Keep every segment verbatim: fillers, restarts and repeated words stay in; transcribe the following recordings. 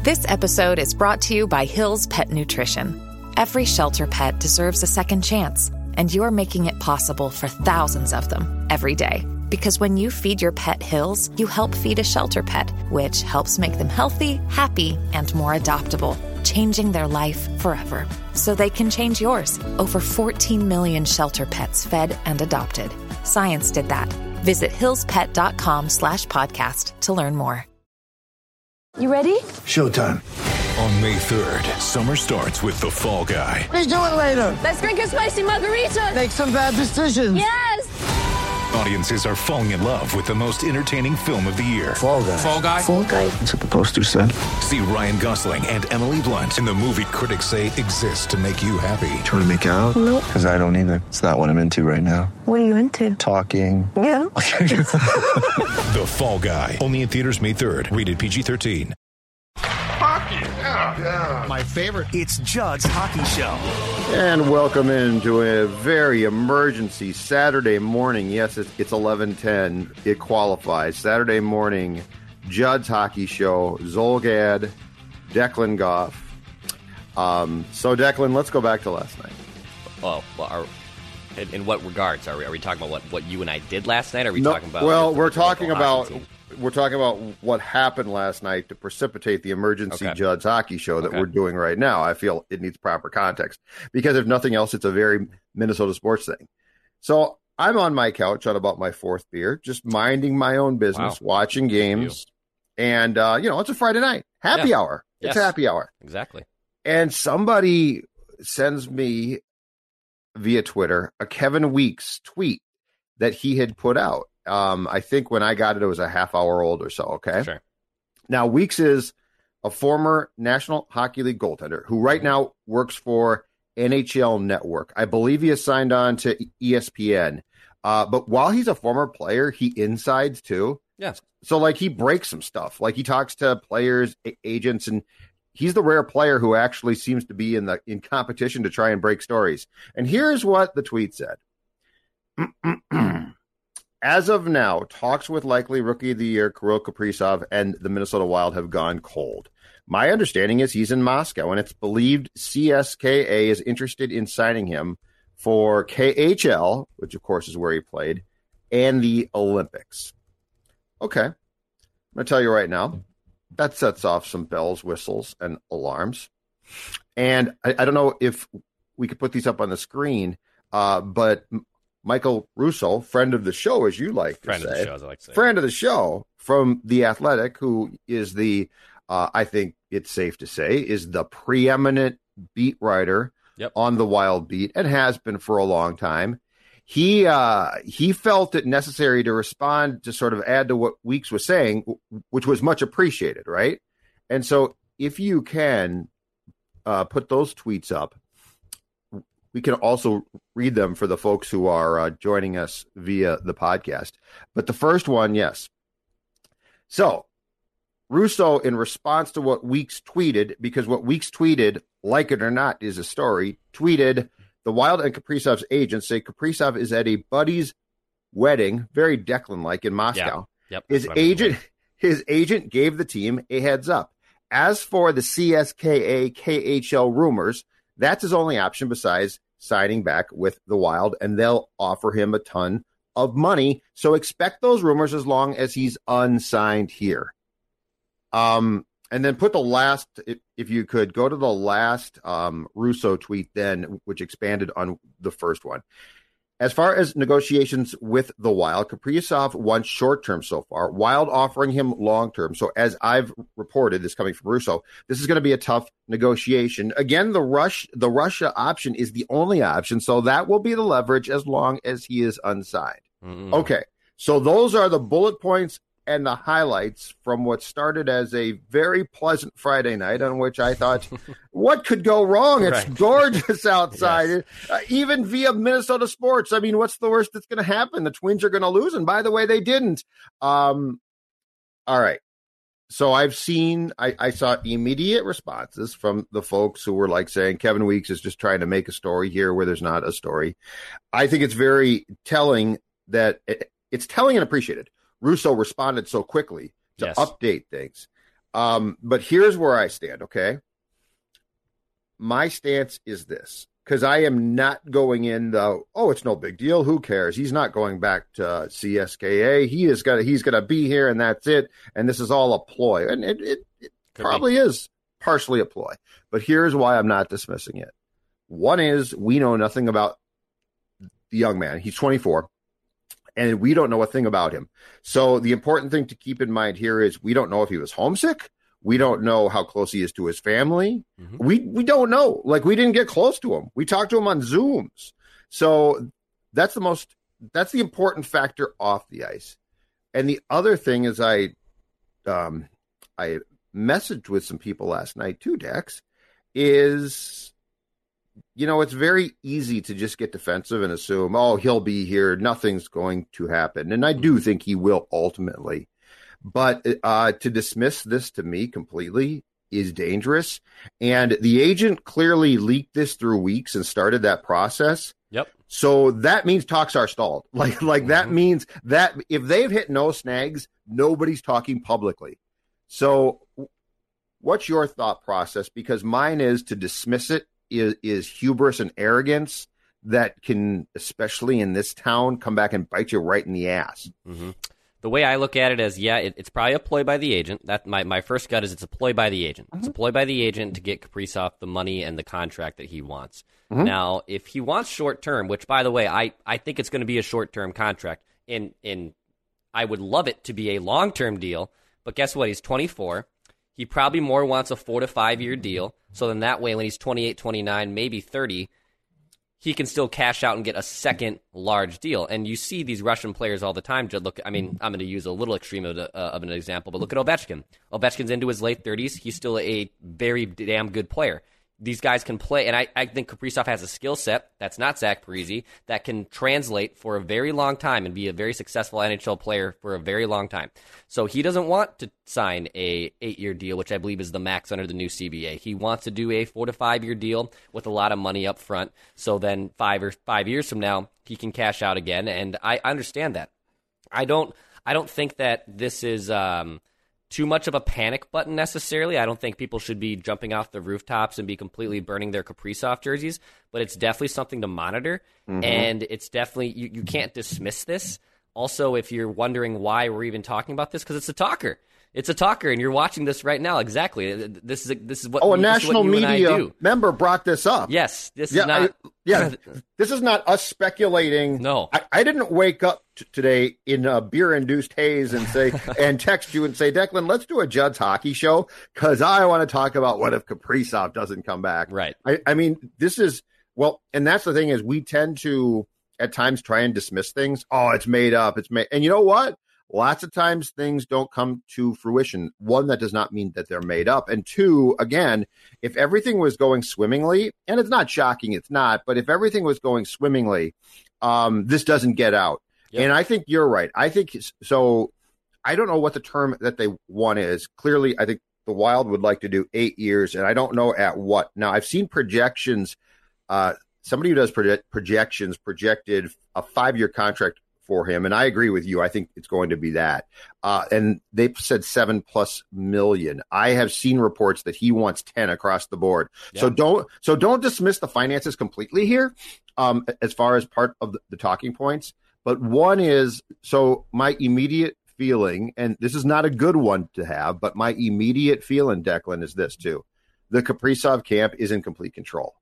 This episode is brought to you by Hill's Pet Nutrition. Every shelter pet deserves a second chance, and you're making it possible for thousands of them every day. Because when you feed your pet Hills, you help feed a shelter pet, which helps make them healthy, happy, and more adoptable, changing their life forever. So they can change yours. Over fourteen million shelter pets fed and adopted. Science did that. Visit hillspet.com slash podcast to learn more. You ready? Showtime. On May third, summer starts with The Fall Guy. What are you doing later? Let's drink a spicy margarita. Make some bad decisions. Yes! Audiences are falling in love with the most entertaining film of the year. Fall Guy. Fall Guy. Fall Guy. That's what the poster said. See Ryan Gosling and Emily Blunt in the movie critics say exists to make you happy. Trying to make it out? Nope. Because I don't either. It's not what I'm into right now. What are you into? Talking. Yeah. The Fall Guy. Only in theaters May third. Rated P G thirteen. Hockey, yeah, yeah. My favorite. It's Judd's Hockey Show. And welcome into a very emergency Saturday morning. Yes, it's, it's eleven ten. It qualifies. Saturday morning, Judd's Hockey Show. Zulgad, Declan Goff. Um, so, Declan, let's go back to last night. Oh, well, are, in, in what regards? Are we, are we talking about what, what you and I did last night? Or are we no, talking about... Well, the, we're the talking about... team? We're talking about what happened last night to precipitate the emergency Okay. Judd's Hockey Show that Okay. we're doing right now. I feel it needs proper context because if nothing else, it's a very Minnesota sports thing. So I'm on my couch on about my fourth beer, just minding my own business, Wow. watching games. And, uh, you know, it's a Friday night. Happy Yeah. hour. It's Yes. happy hour. Exactly. And somebody sends me via Twitter a Kevin Weeks tweet that he had put out. Um, I think when I got it, it was a half hour old or so. Okay. Sure. Now, Weeks is a former National Hockey League goaltender who right now works for N H L Network. I believe he has signed on to E S P N. Uh, but while he's a former player, he insides too. Yes. So, like, he breaks some stuff. Like, he talks to players, a- agents, and he's the rare player who actually seems to be in the in competition to try and break stories. And here's what the tweet said. As of now, talks with likely Rookie of the Year Kirill Kaprizov and the Minnesota Wild have gone cold. My understanding is he's in Moscow, and it's believed C S K A is interested in signing him for K H L, which of course is where he played, and the Olympics. Okay. I'm going to tell you right now, that sets off some bells, whistles, and alarms. And I, I don't know if we could put these up on the screen, uh, but Michael Russo, friend of the show, as you like to Friend say, of the show, as I like to say. friend of the show from The Athletic, who is the, uh, I think it's safe to say, is the preeminent beat writer Yep. on the Wild beat and has been for a long time. He uh, he felt it necessary to respond to sort of add to what Weeks was saying, which was much appreciated, right? And so if you can uh, put those tweets up, we can also read them for the folks who are uh, joining us via the podcast. But the first one, yes. So Russo, in response to what Weeks tweeted, because what Weeks tweeted, like it or not, is a story, tweeted, the Wild and Kaprizov's agents say Kaprizov is at a buddy's wedding, very Declan-like in Moscow. Yeah. Yep. His agent, his agent gave the team a heads up. As for the C S K A K H L rumors, that's his only option besides signing back with the Wild, and they'll offer him a ton of money. So expect those rumors as long as he's unsigned here. Um, and then put the last, if, if you could, go to the last um, Russo tweet then, which expanded on the first one. As far as negotiations with the Wild, Kaprizov wants short-term so far, Wild offering him long-term. So as I've reported, this coming from Russo, this is going to be a tough negotiation. Again, the rush, the Russia option is the only option, so that will be the leverage as long as he is unsigned. Mm-hmm. Okay, so those are the bullet points and the highlights from what started as a very pleasant Friday night on which I thought, what could go wrong? It's Right. gorgeous outside, Yes. uh, even via Minnesota sports. I mean, what's the worst that's going to happen? The Twins are going to lose. And by the way, they didn't. Um, all right. So I've seen, I, I saw immediate responses from the folks who were like saying Kevin Weeks is just trying to make a story here where there's not a story. I think it's very telling that it, it's telling and appreciated. Russo responded so quickly to Yes. update things. Um, but here's where I stand, okay? My stance is this, because I am not going in the, oh, it's no big deal. Who cares? He's not going back to C S K A. He is gonna, he's going to be here, and that's it. And this is all a ploy. And it, it, it probably be. is partially a ploy. But here's why I'm not dismissing it. One is we know nothing about the young man. He's twenty-four, and we don't know a thing about him. So the important thing to keep in mind here is we don't know if he was homesick. We don't know how close he is to his family. Mm-hmm. We we don't know. Like, we didn't get close to him. We talked to him on Zooms. So that's the most, that's the important factor off the ice. And the other thing is I, um, I messaged with some people last night too, Dex, is, you know, it's very easy to just get defensive and assume, oh, he'll be here. Nothing's going to happen. And I do think he will ultimately. But uh, to dismiss this to me completely is dangerous. And the agent clearly leaked this through weeks and started that process. Yep. So that means talks are stalled. Like, like mm-hmm. that means that if they've hit no snags, nobody's talking publicly. So what's your thought process? Because mine is to dismiss it is, is hubris and arrogance that can, especially in this town, come back and bite you right in the ass. Mm-hmm. The way I look at it is, yeah, it, it's probably a ploy by the agent. That my, my first gut is it's a ploy by the agent. Mm-hmm. It's a ploy by the agent to get Kaprizov the money and the contract that he wants. Mm-hmm. Now, if he wants short term, which, by the way, I, I think it's going to be a short term contract, and, and I would love it to be a long term deal, but guess what? He's twenty-four. He probably more wants a four to five year deal. So then that way, when he's twenty-eight, twenty-nine, maybe thirty, he can still cash out and get a second large deal. And you see these Russian players all the time. Look, I mean, I'm going to use a little extreme of, uh, of an example, but look at Ovechkin. Ovechkin's into his late thirties. He's still a very damn good player. These guys can play, and I, I think Kaprizov has a skill set that's not Zach Parise that can translate for a very long time and be a very successful N H L player for a very long time. So he doesn't want to sign a eight-year deal, which I believe is the max under the new C B A. He wants to do a four to five-year deal with a lot of money up front. So then five or five years from now, he can cash out again, and I understand that. I don't. I don't think that this is. Um, Too much of a panic button necessarily. I don't think people should be jumping off the rooftops and be completely burning their Kaprizov jerseys, but it's definitely something to monitor, mm-hmm. and it's definitely, you, you can't dismiss this. Also, if you're wondering why we're even talking about this, because it's a talker. It's a talker, and you're watching this right now. Exactly. This is a, this is what. Oh, a this national is what you media and I do. member brought this up. Yes, this yeah, is not. I, yeah, this is not us speculating. No, I, I didn't wake up t- today in a beer-induced haze and say and text you and say, Declan, let's do a Judd's hockey show because I want to talk about what if Kaprizov doesn't come back. Right. I, I mean, this is well, and that's the thing is we tend to at times try and dismiss things. Oh, it's made up. It's made, and you know what? Lots of times things don't come to fruition. One, that does not mean that they're made up. And two, again, if everything was going swimmingly, and it's not shocking, it's not, but if everything was going swimmingly, um, this doesn't get out. Yep. And I think you're right. I think so. I don't know what the term that they want is. Clearly, I think the Wild would like to do eight years, and I don't know at what. Now, I've seen projections. Uh, somebody who does project, projections projected a five-year contract for him, and I agree with you. I think it's going to be that. Uh, and they said seven plus million. I have seen reports that he wants ten across the board. Yeah. So don't so don't dismiss the finances completely here, um, as far as part of the, the talking points. But one is so my immediate feeling, and this is not a good one to have, but my immediate feeling, Declan, is this too: the Kaprizov camp is in complete control.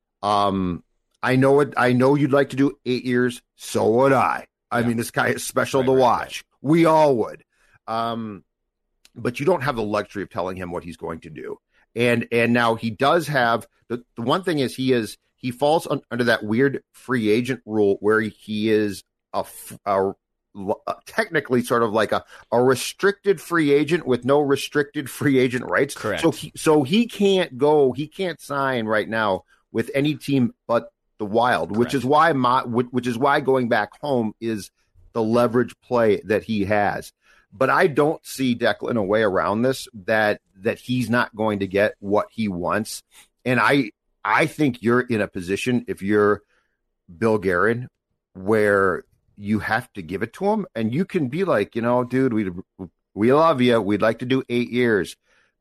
Um, I know it. I know you'd like to do eight years. So would I. I yeah. mean, this guy is special right, to watch. Right. We all would. Um, but you don't have the luxury of telling him what he's going to do. And and now he does have the, the one thing is he is he falls un, under that weird free agent rule where he is a, a, a technically sort of like a, a restricted free agent with no restricted free agent rights. Correct. So he, so he can't go, he can't sign right now with any team but the Wild, Correct. which is why my, which is why going back home is the leverage play that he has. But I don't see Declan a way around this that that he's not going to get what he wants. And I I think you're in a position, if you're Bill Guerin, where you have to give it to him, and you can be like, you know, dude, we we love you, we'd like to do eight years,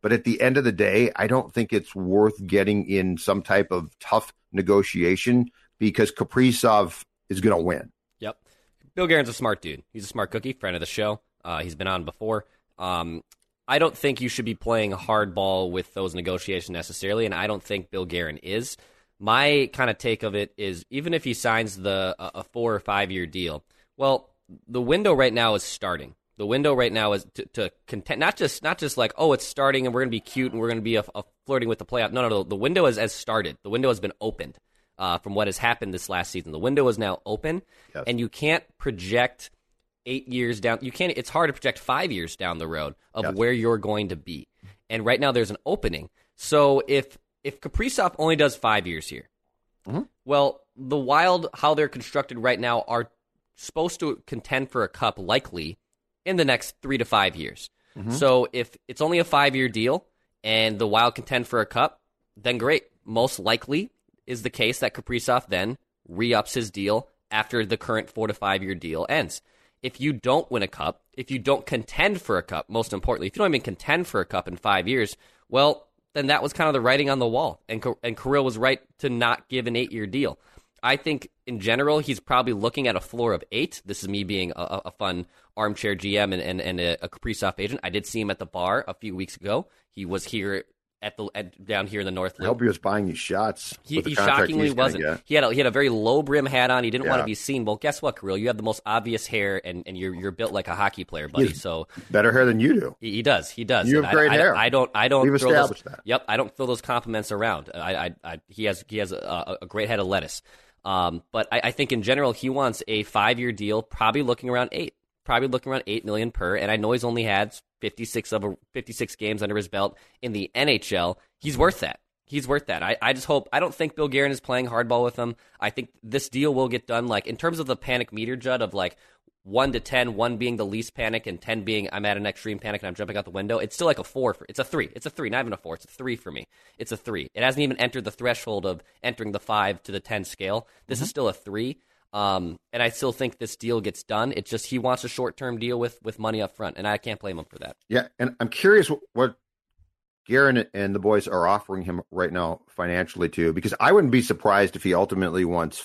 But at the end of the day, I don't think it's worth getting in some type of tough negotiation because Kaprizov is going to win. Yep. Bill Guerin's a smart dude. He's a smart cookie, friend of the show. Uh, he's been on before. Um, I don't think you should be playing hardball with those negotiations necessarily, and I don't think Bill Guerin is. My kind of take of it is even if he signs the a, a four or five year deal, well, the window right now is starting. The window right now is to, to contend, not just not just like, oh, it's starting and we're going to be cute and we're going to be a, a flirting with the playoff. No, no, no. The window is, has started. The window has been opened uh, from what has happened this last season. The window is now open, yes. And you can't project eight years down. You can't. It's hard to project five years down the road of yes. where you're going to be. And right now there's an opening. So if if Kaprizov only does five years here, mm-hmm. well, the Wild, how they're constructed right now, are supposed to contend for a cup likely in the next three to five years. Mm-hmm. So if it's only a five-year deal and the Wild contend for a cup, then great. Most likely is the case that Kaprizov then re-ups his deal after the current four to five-year deal ends. If you don't win a cup, if you don't contend for a cup, most importantly, if you don't even contend for a cup in five years, well, then that was kind of the writing on the wall. And and Kirill was right to not give an eight-year deal. I think, in general, he's probably looking at a floor of eight. This is me being a, a fun armchair G M and, and, and a, a Kaprizov agent. I did see him at the bar a few weeks ago. He was here at the at, down here in the North Loop. I hope he was buying you shots. He, he shockingly wasn't. He had a, he had a very low brim hat on. He didn't yeah. want to be seen. Well, guess what, Kirill? You have the most obvious hair, and, and you're you're built like a hockey player, buddy. So better hair than you do. He, he does. He does. You have and great I, hair. I, I don't. I don't. We've throw established those, that. Yep. I don't throw those compliments around. I, I, I he has he has a, a great head of lettuce. Um, but I, I think in general he wants a five-year deal, probably looking around eight, probably looking around eight million per. And I know he's only had fifty-six of a, fifty-six games under his belt in the N H L. He's worth that. He's worth that. I, I just hope. I don't think Bill Guerin is playing hardball with him. I think this deal will get done. Like in terms of the panic meter, Judd, of like one to ten, one being the least panic, and ten being I'm at an extreme panic and I'm jumping out the window. It's still like a four. For, it's a three. It's a three. Not even a four. It's a three for me. It's a three. It hasn't even entered the threshold of entering the five to the ten scale. This mm-hmm. is still a three. Um, and I still think this deal gets done. It's just he wants a short term deal with with money up front, and I can't blame him for that. Yeah, and I'm curious what, what Guerin and the boys are offering him right now financially too, because I wouldn't be surprised if he ultimately wants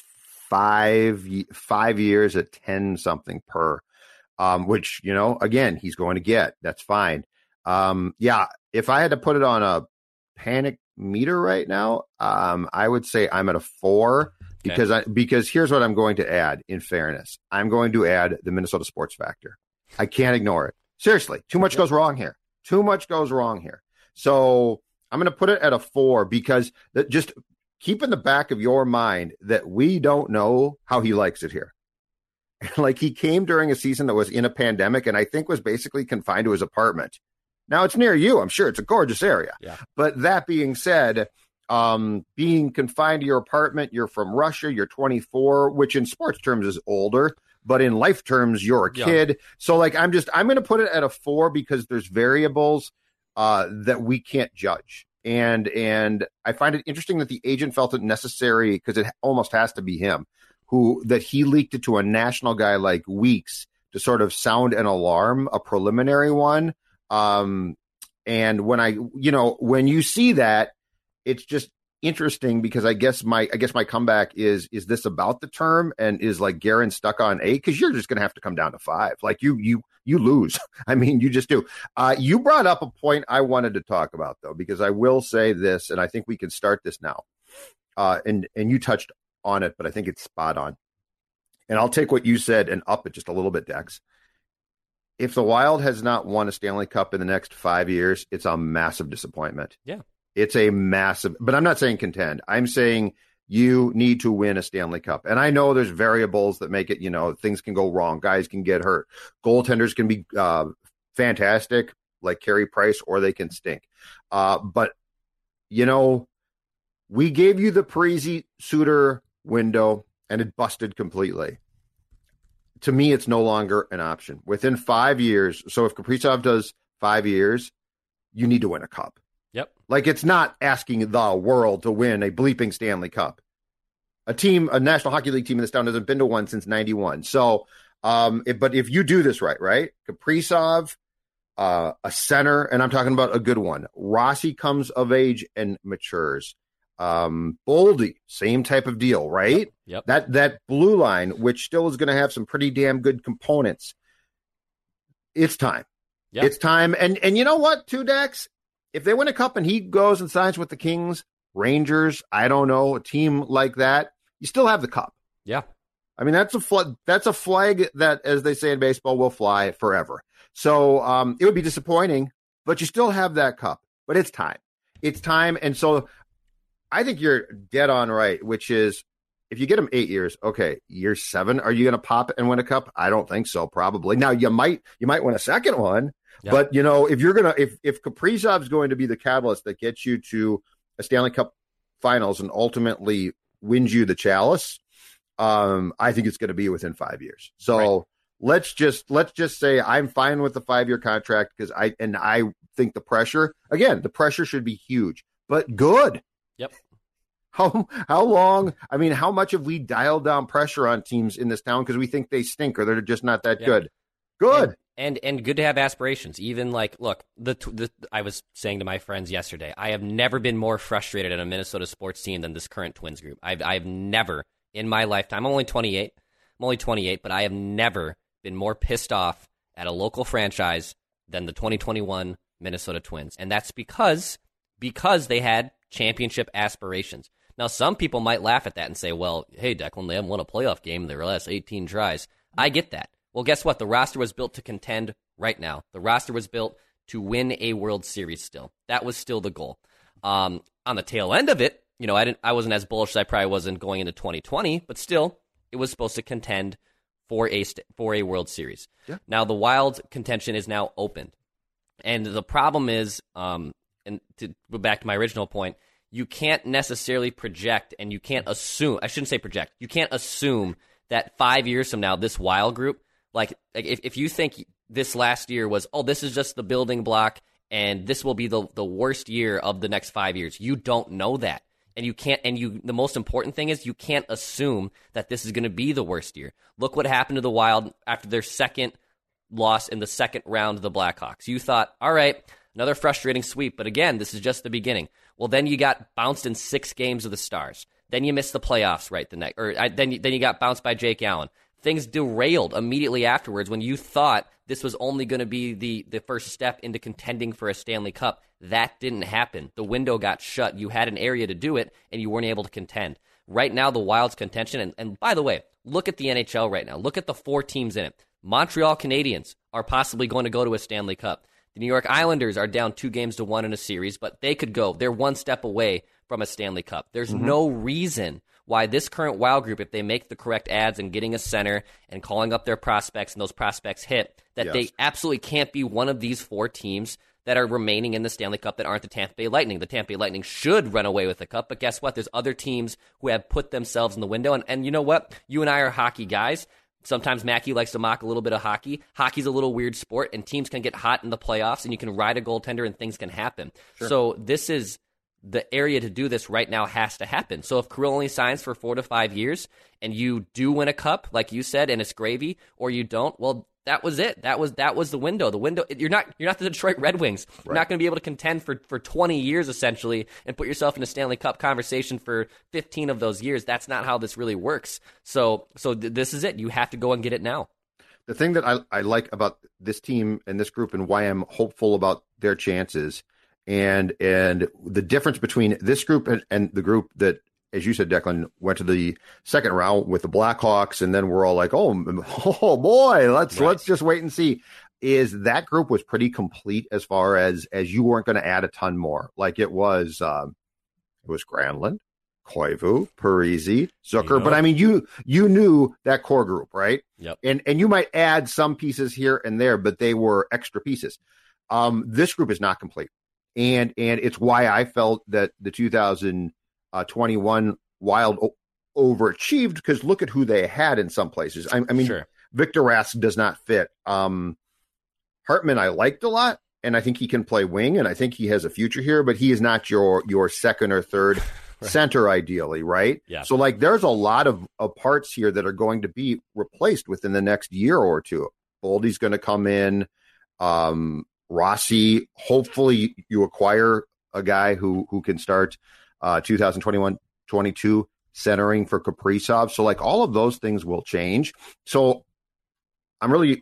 five five years at ten something per. Um, which, you know, again, he's going to get. That's fine. Um, yeah, if I had to put it on a panic meter right now, um, I would say I'm at a four because okay. I because here's what I'm going to add. In fairness, I'm going to add the Minnesota sports factor. I can't ignore it. Seriously, too much goes wrong here. Too much goes wrong here. So I'm going to put it at a four because that just keep in the back of your mind that we don't know how he likes it here. Like he came during a season that was in a pandemic and I think was basically confined to his apartment. Now it's near you. I'm sure it's a gorgeous area. Yeah. But that being said, um, being confined to your apartment, you're from Russia, you're twenty-four, which in sports terms is older, but in life terms, you're a kid. Yeah. So like, I'm just, I'm going to put it at a four because there's variables uh, that we can't judge. And, and I find it interesting that the agent felt it necessary because it almost has to be him. Who that he leaked it to a national guy like Weeks to sort of sound an alarm, a preliminary one. Um, and when I, you know, when you see that, it's just interesting because I guess my, I guess my comeback is, is this about the term and is like Guerin stuck on eight? Cause you're just going to have to come down to five. Like you, you, you lose. I mean, you just do. Uh, you brought up a point I wanted to talk about though, because I will say this, and I think we can start this now. Uh, and, and you touched on it, but I think it's spot on. And I'll take what you said and up it just a little bit, Dex. If the Wild has not won a Stanley Cup in the next five years, it's a massive disappointment. Yeah. It's a massive, but I'm not saying contend. I'm saying you need to win a Stanley Cup. And I know there's variables that make it, you know, things can go wrong. Guys can get hurt. Goaltenders can be uh, fantastic, like Carey Price, or they can stink. Uh, but, you know, we gave you the Parise Suter window and it busted completely. To me, it's no longer an option. Within five years, so if Kaprizov does five years, you need to win a cup. Yep. Like it's not asking the world to win a bleeping Stanley Cup. A team, a National Hockey League team in this town hasn't been to one since ninety-one. So, um, if, but if you do this right, right? Kaprizov, uh, a center, and I'm talking about a good one. Rossi comes of age and matures. Um, Boldy, same type of deal, right? Yep. Yep. That that blue line, which still is going to have some pretty damn good components. It's time. Yep. It's time. And and you know what, too, Dax? If they win a cup and he goes and signs with the Kings, Rangers, I don't know, a team like that, you still have the cup. Yeah. I mean, that's a fl- that's a flag that, as they say in baseball, will fly forever. So um, it would be disappointing, but you still have that cup. But it's time. It's time. And so I think you're dead on right, which is if you get them eight years, okay, year seven, are you going to pop and win a cup? I don't think so, probably. Now, you might you might win a second one, yep. But, you know, if you're going to if, – if Kaprizov's going to be the catalyst that gets you to a Stanley Cup Finals and ultimately wins you the chalice, um, I think it's going to be within five years. So right. let's just let's just say I'm fine with the five-year contract because I – and I think the pressure – again, the pressure should be huge, but good. Yep. How how long? I mean, how much have we dialed down pressure on teams in this town because we think they stink or they're just not that yeah. good? Good. And, and and good to have aspirations. Even like, look, the, the I was saying to my friends yesterday, I have never been more frustrated at a Minnesota sports team than this current Twins group. I've I've never in my lifetime. I'm only twenty-eight. I'm only twenty-eight, but I have never been more pissed off at a local franchise than the twenty twenty-one Minnesota Twins, and that's because because they had championship aspirations. Now, some people might laugh at that and say, well, hey, Declan, they haven't won a playoff game in their last eighteen tries. I get that. Well, guess what? The roster was built to contend right now. The roster was built to win a World Series still. That was still the goal. Um, on the tail end of it, you know, I didn't. I wasn't as bullish as I probably wasn't going into twenty twenty, but still, it was supposed to contend for a, for a World Series. Yeah. Now, the Wild contention is now opened. And the problem is, um, and to go back to my original point, you can't necessarily project and you can't assume, I shouldn't say project, you can't assume that five years from now, this Wild group, like, like if, if you think this last year was, oh, this is just the building block and this will be the, the worst year of the next five years, you don't know that. And you can't, and you, the most important thing is you can't assume that this is going to be the worst year. Look what happened to the Wild after their second loss in the second round of the Blackhawks. You thought, all right, another frustrating sweep, but again, this is just the beginning. Well, then you got bounced in six games of the Stars. Then you missed the playoffs right the next, or then you, then you got bounced by Jake Allen. Things derailed immediately afterwards when you thought this was only going to be the, the first step into contending for a Stanley Cup. That didn't happen. The window got shut. You had an area to do it, and you weren't able to contend. Right now, the Wild's contention, and, and by the way, look at the N H L right now. Look at the four teams in it. Montreal Canadiens are possibly going to go to a Stanley Cup. The New York Islanders are down two games to one in a series, but they could go. They're one step away from a Stanley Cup. There's mm-hmm. no reason why this current Wild group, if they make the correct ads and getting a center and calling up their prospects and those prospects hit, that yes. they absolutely can't be one of these four teams that are remaining in the Stanley Cup that aren't the Tampa Bay Lightning. The Tampa Bay Lightning should run away with the cup, but guess what? There's other teams who have put themselves in the window, and, and you know what? You and I are hockey guys. Sometimes Mackie likes to mock a little bit of hockey. Hockey's a little weird sport, and teams can get hot in the playoffs, and you can ride a goaltender, and things can happen. Sure. So this is the area to do this right now has to happen. So if Kirill only signs for four to five years, and you do win a cup, like you said, and it's gravy, or you don't, well, that was it. That was that was the window. The window. You're not you're not the Detroit Red Wings. You're right. not going to be able to contend for, for twenty years essentially, and put yourself in a Stanley Cup conversation for fifteen of those years. That's not how this really works. So so th- this is it. You have to go and get it now. The thing that I, I like about this team and this group, and why I'm hopeful about their chances, and and the difference between this group and, and the group that, as you said, Declan, went to the second round with the Blackhawks, and then we're all like, "Oh, oh boy, let's right. let's just wait and see." Is that group was pretty complete as far as as you weren't going to add a ton more. Like it was, um, it was Granlund, Koivu, Parise, Zucker, yep. but I mean, you you knew that core group, right? Yep. And and you might add some pieces here and there, but they were extra pieces. Um, this group is not complete, and and it's why I felt that the two thousand twenty-one Wild o- overachieved, because look at who they had in some places. I, I mean, sure. Victor Rask does not fit. Um, Hartman I liked a lot, and I think he can play wing, and I think he has a future here, but he is not your your second or third right. center ideally, right? Yeah. So like there's a lot of, of parts here that are going to be replaced within the next year or two. Boldy's going to come in. Um, Rossi, hopefully you acquire a guy who who can start uh, two thousand twenty-one twenty-two centering for Kaprizov. So like all of those things will change. So I'm really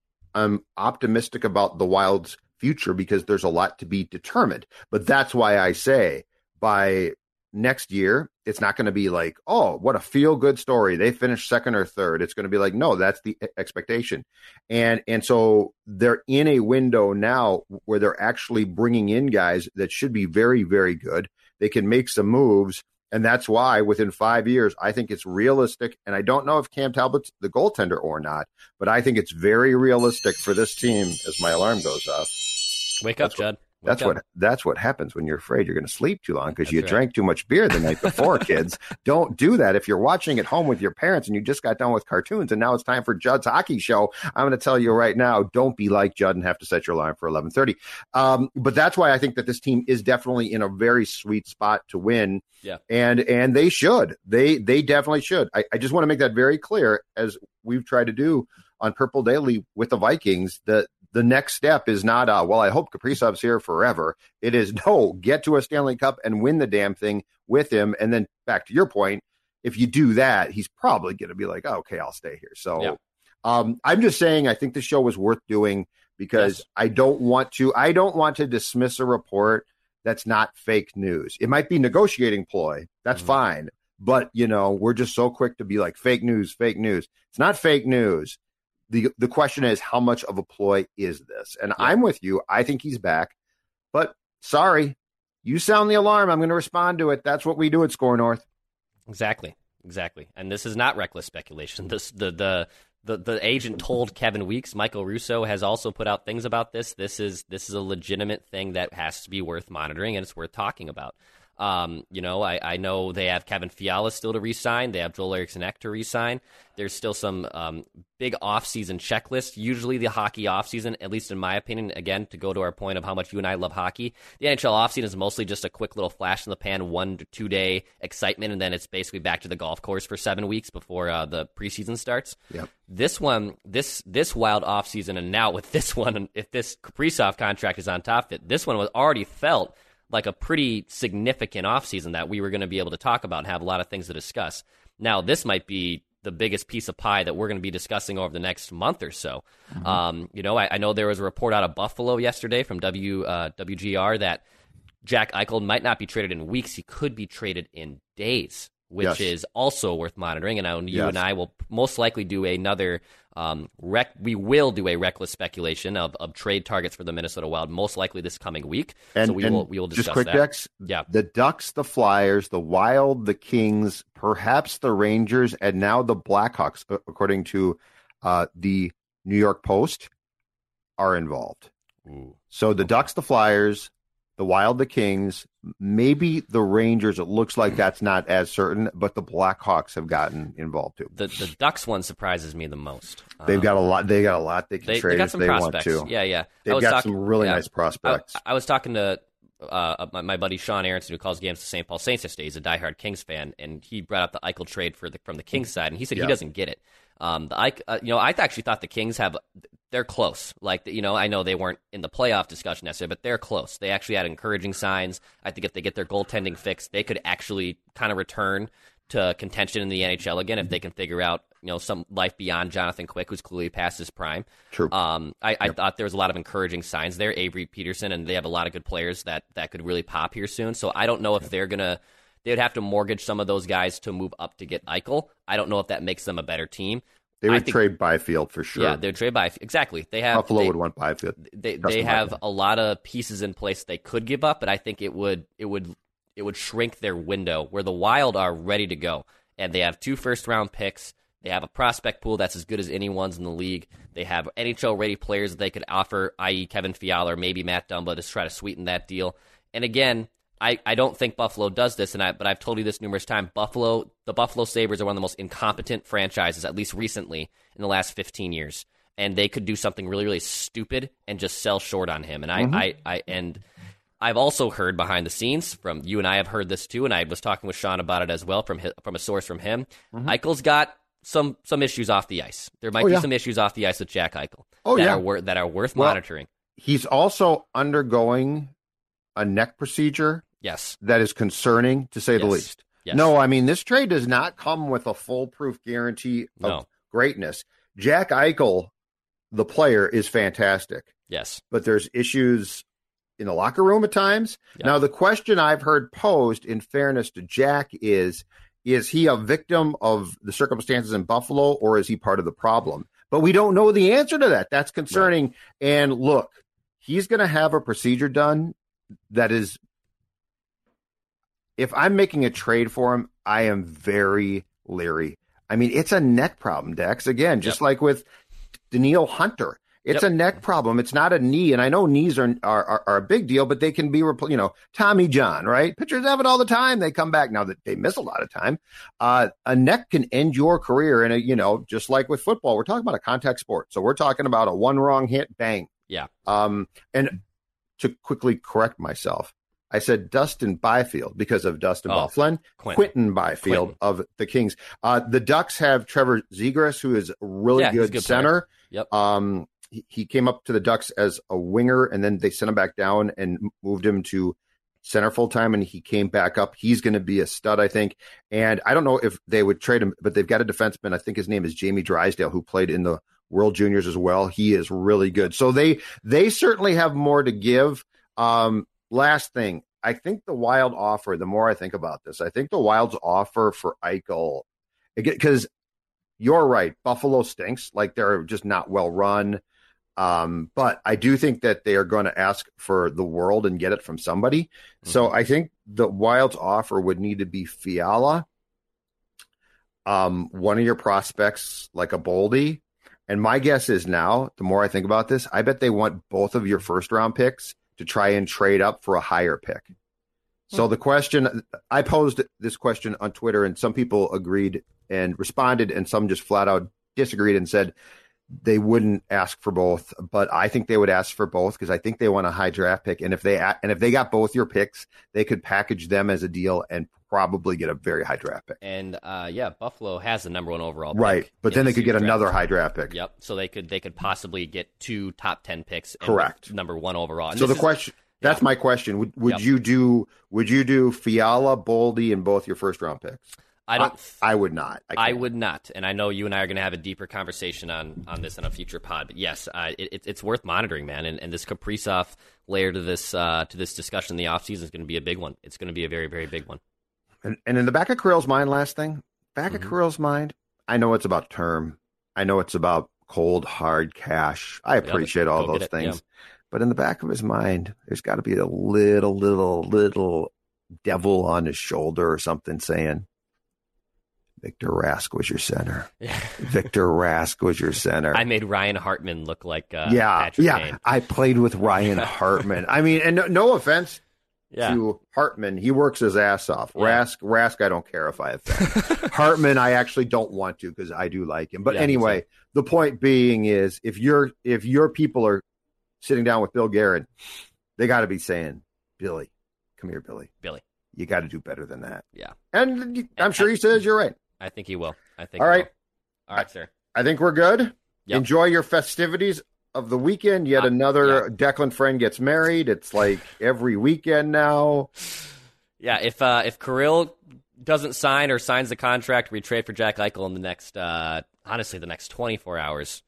I'm optimistic about the Wild's future because there's a lot to be determined. But that's why I say by next year, it's not going to be like, oh, what a feel-good story. They finished second or third. It's going to be like, no, that's the expectation. And and so they're in a window now where they're actually bringing in guys that should be very, very good. They can make some moves. And that's why within five years, I think it's realistic. And I don't know if Cam Talbot's the goaltender or not, but I think it's very realistic for this team as my alarm goes off. Wake up, Judd. Wake That's up. what that's what happens when you're afraid you're going to sleep too long because That's you right. drank too much beer the night before, kids. Don't do that. If you're watching at home with your parents and you just got done with cartoons and now it's time for Judd's hockey show, I'm going to tell you right now, don't be like Judd and have to set your alarm for eleven thirty. Um, but that's why I think that this team is definitely in a very sweet spot to win. Yeah. And and they should. They they definitely should. I, I just want to make that very clear, as we've tried to do on Purple Daily with the Vikings, that the next step is not, uh, well, I hope Kaprizov's here forever. It is, no, get to a Stanley Cup and win the damn thing with him. And then back to your point, if you do that, he's probably going to be like, oh, okay, I'll stay here. So yeah. um, I'm just saying I think the show was worth doing because yes. I don't want to, I don't want to dismiss a report that's not fake news. It might be negotiating ploy. That's mm-hmm. fine. But, you know, we're just so quick to be like fake news, fake news. It's not fake news. The the question is, how much of a ploy is this? And yeah. I'm with you. I think he's back. But sorry, you sound the alarm. I'm going to respond to it. That's what we do at Score North. Exactly. Exactly. And this is not reckless speculation. This the the the, the agent told Kevin Weeks. Michael Russo has also put out things about this. This is this is a legitimate thing that has to be worth monitoring, and it's worth talking about. Um, you know, I, I know they have Kevin Fiala still to re-sign. They have Joel Eriksson Ek to re-sign. There's still some um, big off-season checklists. Usually the hockey off-season, at least in my opinion, again, to go to our point of how much you and I love hockey, the N H L off-season is mostly just a quick little flash in the pan, one to two-day excitement, and then it's basically back to the golf course for seven weeks before uh, the preseason starts. Yep. This one, this this wild off-season, and now with this one, if this Kaprizov contract is on top of it, this one was already felt like a pretty significant offseason that we were going to be able to talk about and have a lot of things to discuss. Now, this might be the biggest piece of pie that we're going to be discussing over the next month or so. Mm-hmm. Um, you know, I, I know there was a report out of Buffalo yesterday from W uh, W G R that Jack Eichel might not be traded in weeks. He could be traded in days, which yes. is also worth monitoring. And I know you yes. and I will most likely do another um, rec. We will do a reckless speculation of, of trade targets for the Minnesota Wild, most likely this coming week. And, so we and will we will discuss just quick, that. Dex, yeah. The Ducks, the Flyers, the Wild, the Kings, perhaps the Rangers, and now the Blackhawks, according to uh, the New York Post, are involved. Ooh. So the Ducks, the Flyers, the Wild, the Kings, maybe the Rangers. It looks like that's not as certain, but the Blackhawks have gotten involved too. The the Ducks one surprises me the most. They've um, got a lot. They got a lot they can they, trade they got if some they prospects. want to. Yeah, yeah. They've got talking, some really yeah. nice prospects. I, I was talking to uh, my, my buddy Sean Aronson, who calls games to Saint Paul Saints yesterday. He's a diehard Kings fan, and he brought up the Eichel trade for the, from the Kings side, and he said yeah. he doesn't get it. Um, the Eich, uh, you know, I actually thought the Kings have they're close. Like, you know, I know they weren't in the playoff discussion necessarily, but they're close. They actually had encouraging signs. I think if they get their goaltending fixed, they could actually kind of return to contention in the N H L again if they can figure out, you know, some life beyond Jonathan Quick, who's clearly past his prime. True. Um, I, I yep. thought there was a lot of encouraging signs there. Avery Peterson, and they have a lot of good players that, that could really pop here soon. So I don't know if they're going to – they would have to mortgage some of those guys to move up to get Eichel. I don't know if that makes them a better team. They would think, trade Byfield for sure. Yeah, they would trade Byfield. Exactly. They have Buffalo they, would want Byfield. They they have a lot of pieces in place they could give up, but I think it would it would it would shrink their window where the Wild are ready to go. And they have two first round picks. They have a prospect pool that's as good as anyone's in the league. They have N H L ready players that they could offer, that is. Kevin Fiala or maybe Matt Dumba, to try to sweeten that deal. And again, I, I don't think Buffalo does this, and I but I've told you this numerous times. Buffalo, the Buffalo Sabres are one of the most incompetent franchises, at least recently, in the last fifteen years. And they could do something really, really stupid and just sell short on him. And I, mm-hmm. I, I and I've also heard behind the scenes from you, and I have heard this too, and I was talking with Sean about it as well from his, from a source from him. Mm-hmm. Eichel's got some some issues off the ice. There might oh, be yeah. some issues off the ice with Jack Eichel oh, that yeah. are wor- that are worth well, monitoring. he's also undergoing a neck procedure. Yes. That is concerning, to say yes. the least. Yes. No, I mean, this trade does not come with a foolproof guarantee of no. greatness. Jack Eichel, the player, is fantastic. Yes. But there's issues in the locker room at times. Yep. Now, the question I've heard posed, in fairness to Jack, is, is he a victim of the circumstances in Buffalo, or is he part of the problem? But we don't know the answer to that. That's concerning. Right. And look, he's going to have a procedure done that is, if I'm making a trade for him, I am very leery. I mean, it's a neck problem, Dex. Again, just yep. like with Daniil Hunter. It's yep. a neck problem. It's not a knee. And I know knees are, are are a big deal, but they can be, you know, Tommy John, right? Pitchers have it all the time. They come back. Now that they miss a lot of time. Uh, a neck can end your career. And, you know, just like with football, we're talking about a contact sport. So we're talking about a one wrong hit, bang. Yeah. Um, and to quickly correct myself, I said Dustin Byfield because of Dustin oh, Byfield. Quentin, Quentin Byfield Quentin. of the Kings. Uh, the Ducks have Trevor Zegras, who is a really yeah, good, good center. Player. Yep. Um, he, he came up to the Ducks as a winger, and then they sent him back down and moved him to center full time, and he came back up. He's going to be a stud, I think. And I don't know if they would trade him, but they've got a defenseman. I think his name is Jamie Drysdale, who played in the World Juniors as well. He is really good. So they they certainly have more to give. Um, last thing. I think the Wild offer, the more I think about this, I think the Wild's offer for Eichel, because you're right, Buffalo stinks. Like, they're just not well run. Um, but I do think that they are going to ask for the world and get it from somebody. Mm-hmm. So I think the Wild's offer would need to be Fiala, um, one of your prospects like a Boldy. And my guess is now, the more I think about this, I bet they want both of your first round picks to try and trade up for a higher pick. So the question, I posed this question on Twitter, and some people agreed and responded, and some just flat out disagreed and said they wouldn't ask for both. But I think they would ask for both because I think they want a high draft pick. And if they and if they got both your picks, they could package them as a deal and probably get a very high draft pick. And uh, yeah, Buffalo has the number one overall pick. Right, but then they could get another draft. high draft pick. Yep. So they could they could possibly get two top ten picks. And correct. Number one overall. And so the is, question. That's yeah. my question. Would would yep. you do would you do Fiala, Boldy, and both your first round picks? I don't. I, I would not. I, I would not, and I know you and I are going to have a deeper conversation on, on this in a future pod. But yes, uh, it, it's worth monitoring, man. And, and this Kaprizov layer to this uh, to this discussion in the offseason is going to be a big one. It's going to be a very very big one. And, and in the back of Kirill's mind, last thing, back mm-hmm. of Kirill's mind, I know it's about term. I know it's about cold hard cash. I appreciate yep, all those things. Yeah. But in the back of his mind, there's got to be a little, little, little devil on his shoulder or something saying, Victor Rask was your center. Yeah. Victor Rask was your center. I made Ryan Hartman look like uh, yeah, Patrick yeah. Kane. I played with Ryan Hartman. I mean, and no, no offense yeah. to Hartman. He works his ass off. Yeah. Rask, Rask, I don't care if I offend. Hartman, I actually don't want to because I do like him. But yeah, anyway, the point being is if you're if your people are sitting down with Bill Guerin, they got to be saying, Billy, come here, Billy. Billy. You got to do better than that. Yeah. And I'm sure he says you're right. I think he will. I think. All right. All right, sir. I think we're good. Yep. Enjoy your festivities of the weekend. Yet uh, another yeah. Declan friend gets married. It's like every weekend now. Yeah. If uh, if Kirill doesn't sign or signs the contract, we trade for Jack Eichel in the next, uh, honestly, the next twenty-four hours.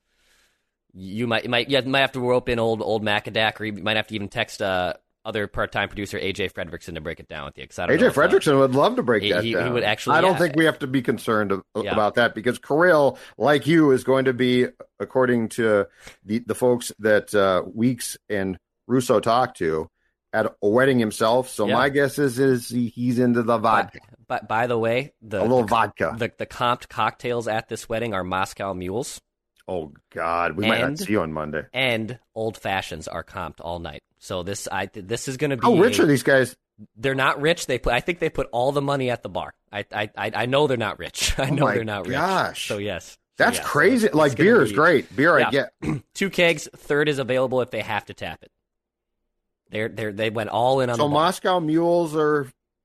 You might, you might, you might have to rope in old, old Macadac, or you might have to even text uh, other part-time producer A J Fredrickson to break it down with you. A J Fredrickson uh, would love to break he, that he, down. He would actually. I don't yeah. think we have to be concerned of, yeah. about that because Kirill, like you, is going to be, according to the, the folks that uh, Weeks and Russo talked to, at a wedding himself. So yeah. my guess is is he, he's into the vodka. But by, by the way, the a little the, vodka. The the comped cocktails at this wedding are Moscow Mules. Oh God, we and, might not see you on Monday. And old fashions are comped all night. So this I this is going to be. How rich a, are these guys? They're not rich. They put. I think they put all the money at the bar. I I I know they're not rich. I oh know my they're not rich. Gosh. So yes. That's so, yeah, crazy. so like beer be, is great. Beer yeah. I get. Two kegs. Third is available if they have to tap it. They're they they went all in on. So the bar. Moscow Mules are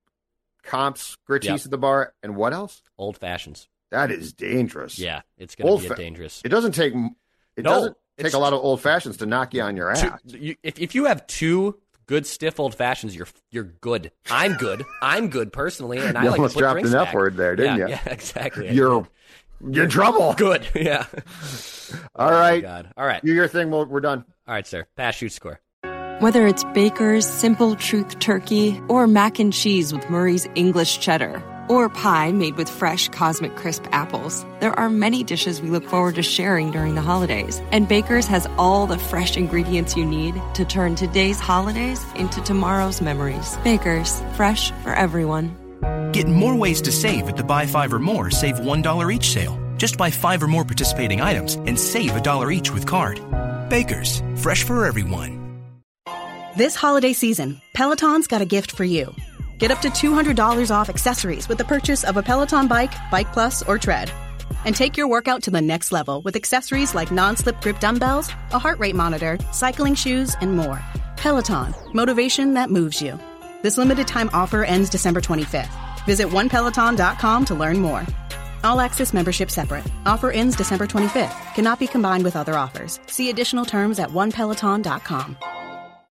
comps, Gritties yep. at the bar, and what else? Old fashions. That is dangerous. Yeah, it's going to be fa- a dangerous. It doesn't take. It no, doesn't. take a lot of old fashions to knock you on your ass. Two, you, if if you have two good stiff old fashions, you're you're good. I'm good. I'm good personally, and I you like almost to put dropped drinks an back. F word there, didn't yeah, you? Yeah, exactly. You're you're in trouble. Good. Yeah. All oh right. God. All right. Do your thing. We'll, we're done. All right, sir. Pass, shoot, score. Whether it's Baker's Simple Truth Turkey or mac and cheese with Murray's English Cheddar or pie made with fresh Cosmic Crisp apples, there are many dishes we look forward to sharing during the holidays. And Baker's has all the fresh ingredients you need to turn today's holidays into tomorrow's memories. Baker's, fresh for everyone. Get more ways to save at the Buy Five or More Save one dollar each sale. Just buy five or more participating items and save a dollar each with card. Baker's, fresh for everyone. This holiday season, Peloton's got a gift for you. Get up to two hundred dollars off accessories with the purchase of a Peloton bike, Bike Plus, or Tread. And take your workout to the next level with accessories like non-slip grip dumbbells, a heart rate monitor, cycling shoes, and more. Peloton, motivation that moves you. This limited time offer ends December twenty-fifth. Visit one peloton dot com to learn more. All access membership separate. Offer ends December twenty-fifth. Cannot be combined with other offers. See additional terms at one peloton dot com.